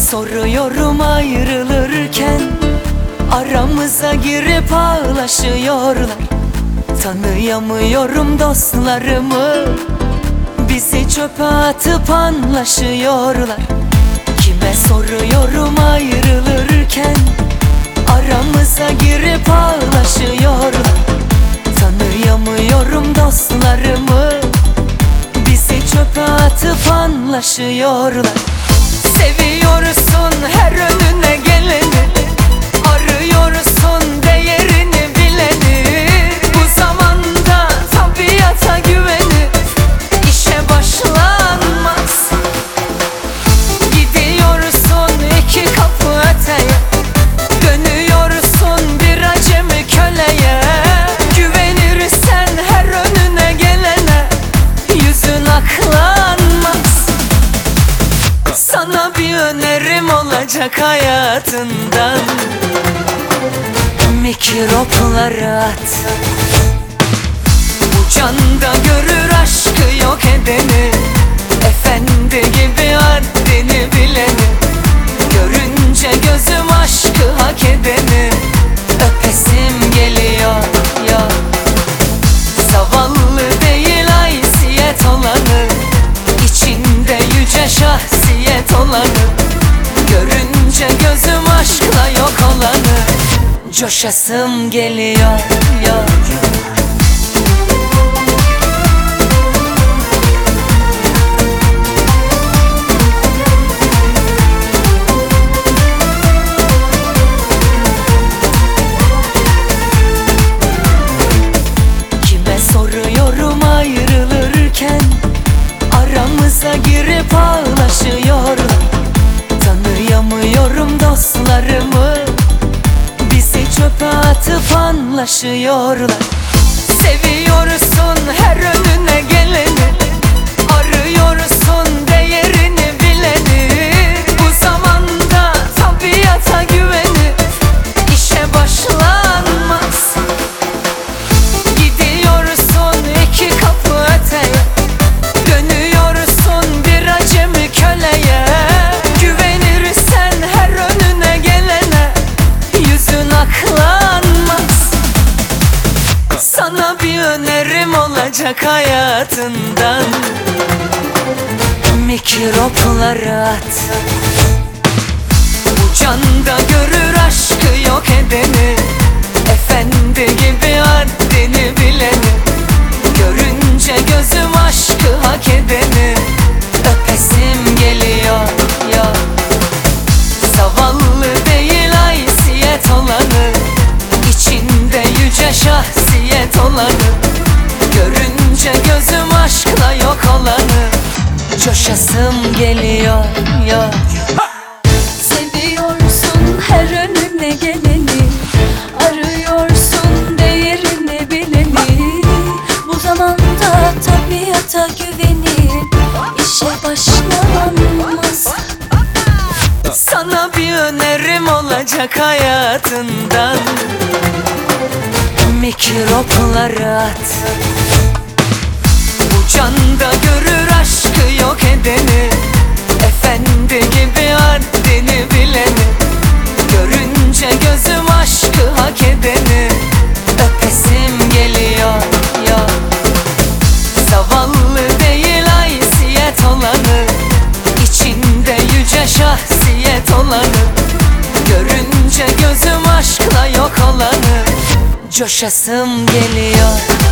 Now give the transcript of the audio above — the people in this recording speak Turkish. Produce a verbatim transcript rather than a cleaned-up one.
soruyorum ayrılırken, aramıza girip ağlaşıyorlar. Tanıyamıyorum dostlarımı, bizi çöpe atıp anlaşıyorlar. Kime soruyorum ayrılırken, aramıza girip ağlaşıyorlar. Tanıyamıyorum dostlarımı, bizi çöpe atıp anlaşıyorlar. Seviyorsun her önüne geleni, arıyorsun değerini bileni. Bu zamanda tabiata güvenip işe başlanmaz. Gidiyorsun iki kapı öteye, dönüyorsun bir acemi köleye. Güvenirsen her önüne gelene, yüzün aklanmaz. Sana bir önerim olacak hayatından, mikropları at. Bu canda görür aşkı yok edeni, efendi gibi haddini bileni. Görünce gözüm aşkı hak edeni, öpesim geliyor ya. Zavallı değil haysiyet olanı, içinde yüce şahsiyet olanı. Görünce gözüm aşkla yok olanı, coşasım geliyor ya. Kime soruyorum ayrılırken, aramıza girip ağlaşıyorlar. Tanıyamıyorum dostlarımı, bizi çöpe atıp anlaşıyorlar. Seviyorsun her önüne geleni, arıyorsun değerini bileni. Bu zamanda tabiata güvenip işe başlanmaz. Gidiyorsun iki kapı öteye, dönüyorsun bir acemi köleye. Güvenirsen her önüne gelene, yüzün aklanmaz. Sana bir önerim olacak hayatından, mikropları at. Bu canda görür aşkı yok edeni, efendi gibi haddini bileni. Görünce gözüm aşkı hak edeni, öpesim geliyor ya. Zavallı değil haysiyet olanı, içinde yüce şahsiyet olanı. Görünce gözüm aşkla yok olanı, coşasım geliyor ya. Seviyorsun her önüne geleni, arıyorsun değerini bileni. Bu zamanda tabiata güvenip işe başlanmaz. Sana bir önerim olacak hayatından, mikropları at. Bu canda görür aşkı yok edeni, efendi gibi haddini bileni. Görünce gözüm aşkı hak edeni, öpesim geliyor ya. Zavallı değil haysiyet olanı, içinde yüce şahsiyet olanı. Görünce gözüm aşkla yok olanı, coşasım geliyor.